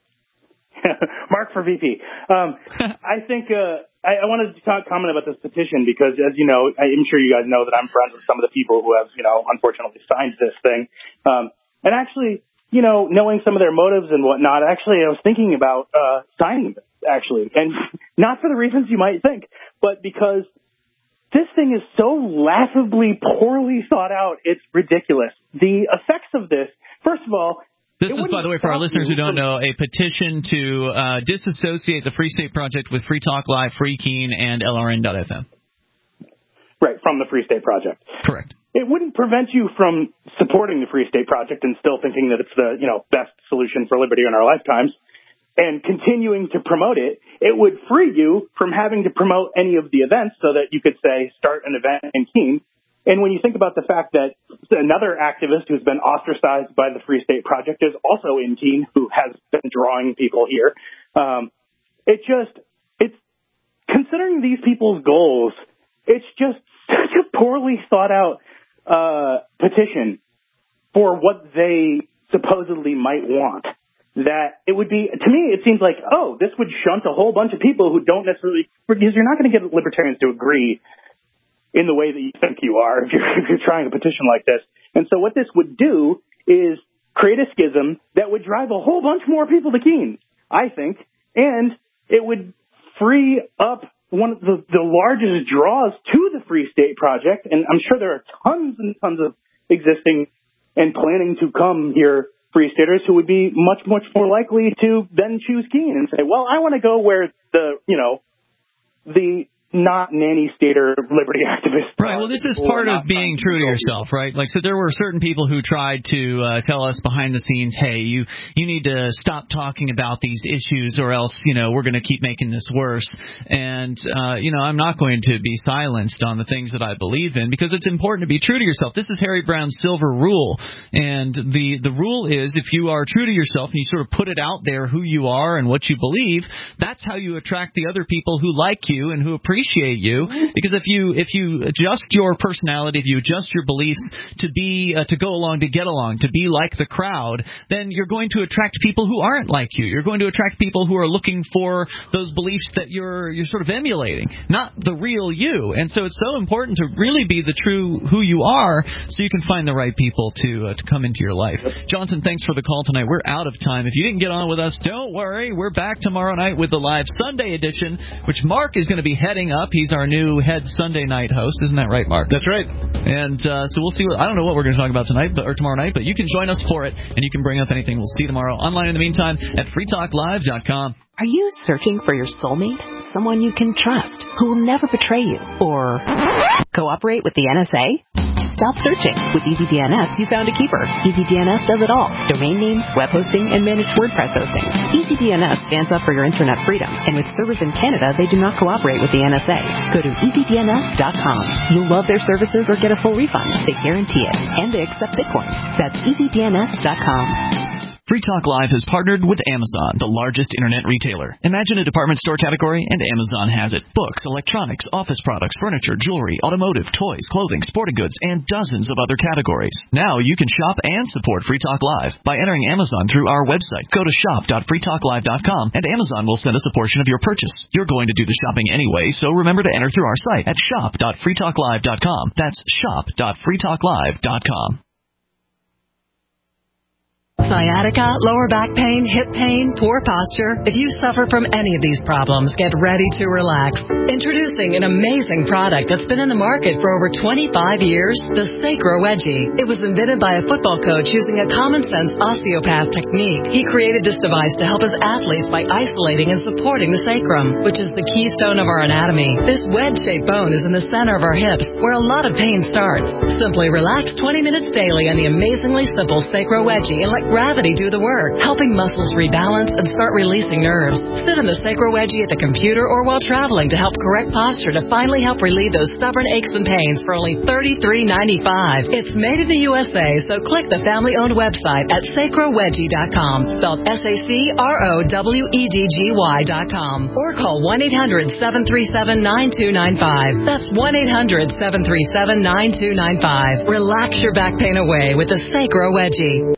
Mark for V P. Um, I think uh, I, I wanted to talk comment about this petition because, as you know, I'm sure you guys know that I'm friends with some of the people who have, you know, unfortunately signed this thing. Um, And actually, you know, knowing some of their motives and whatnot, actually, I was thinking about uh, signing this, actually. And not for the reasons you might think, but because this thing is so laughably poorly thought out, it's ridiculous. The effects of this, first of all, this is, by the way, for our listeners who don't know, a petition to uh, disassociate the Free State Project with Free Talk Live, Free Keene, and L R N dot F M. Right, from the Free State Project. Correct. It wouldn't prevent you from supporting the Free State Project and still thinking that it's the, you know, best solution for liberty in our lifetimes and continuing to promote it. It would free you from having to promote any of the events so that you could, say, start an event in Keene. And when you think about the fact that another activist who's been ostracized by the Free State Project is also in Keene, who has been drawing people here, um, it just, it's, considering these people's goals, it's just such a poorly thought out uh, petition for what they supposedly might want, that it would be, to me, it seems like, oh, this would shunt a whole bunch of people who don't necessarily, because you're not going to get libertarians to agree in the way that you think you are if you're, if you're trying a petition like this. And so what this would do is create a schism that would drive a whole bunch more people to Keene, I think, and it would free up one of the, the largest draws to the Free State Project, and I'm sure there are tons and tons of existing and planning to come here Free Staters who would be much, much more likely to then choose Keene and say, well, I want to go where the, you know, the not nanny stater liberty activists. Right. Well, this is part of being true to yourself, right? Like, so there were certain people who tried to uh, tell us behind the scenes, hey, you you need to stop talking about these issues or else, you know, we're going to keep making this worse. And, uh, you know, I'm not going to be silenced on the things that I believe in because it's important to be true to yourself. This is Harry Brown's silver rule. And the, the rule is if you are true to yourself and you sort of put it out there who you are and what you believe, that's how you attract the other people who like you and who appreciate you, because if you if you adjust your personality, if you adjust your beliefs to be uh, to go along, to get along, to be like the crowd, then you're going to attract people who aren't like you. You're going to attract people who are looking for those beliefs that you're you're sort of emulating, not the real you. And so it's so important to really be the true who you are, so you can find the right people to uh, to come into your life. Johnson, thanks for the call tonight. We're out of time. If you didn't get on with us, don't worry. We're back tomorrow night with the live Sunday edition, which Mark is going to be heading up. He's our new head Sunday night host. Isn't that right, Mark? That's right. And uh, so we'll see. What, I don't know what we're going to talk about tonight but, or tomorrow night, but you can join us for it, and you can bring up anything. We'll see you tomorrow. Online in the meantime at free talk live dot com. Are you searching for your soulmate? Someone you can trust, who will never betray you or cooperate with the N S A? Stop searching. With EasyDNS, you found a keeper. EasyDNS does it all. Domain names, web hosting, and managed WordPress hosting. EasyDNS stands up for your internet freedom, and with servers in Canada, they do not cooperate with the N S A. Go to easy D N S dot com. You'll love their services or get a full refund. They guarantee it, and they accept Bitcoin. That's easy D N S dot com. Free Talk Live has partnered with Amazon, the largest internet retailer. Imagine a department store category, and Amazon has it. Books, electronics, office products, furniture, jewelry, automotive, toys, clothing, sporting goods, and dozens of other categories. Now you can shop and support Free Talk Live by entering Amazon through our website. Go to shop dot free talk live dot com, and Amazon will send us a portion of your purchase. You're going to do the shopping anyway, so remember to enter through our site at shop dot free talk live dot com. That's shop dot free talk live dot com. Sciatica, lower back pain, hip pain, poor posture. If you suffer from any of these problems, get ready to relax. Introducing an amazing product that's been in the market for over twenty-five years, the Sacro Wedgie. It was invented by a football coach using a common-sense osteopath technique. He created this device to help his athletes by isolating and supporting the sacrum, which is the keystone of our anatomy. This wedge-shaped bone is in the center of our hips, where a lot of pain starts. Simply relax twenty minutes daily on the amazingly simple Sacro Wedgie and let gravity do the work, helping muscles rebalance and start releasing nerves. Sit on the Sacro Wedgie at the computer or while traveling to help correct posture to finally help relieve those stubborn aches and pains for only thirty-three ninety-five. It's made in the U S A, so click the family-owned website at sacro wedgie dot com, spelled S A C R O W E D G Y dot com, or call one eight hundred seven three seven nine two nine five. That's one eight hundred seven three seven nine two nine five. Relax your back pain away with the Sacro Wedgie.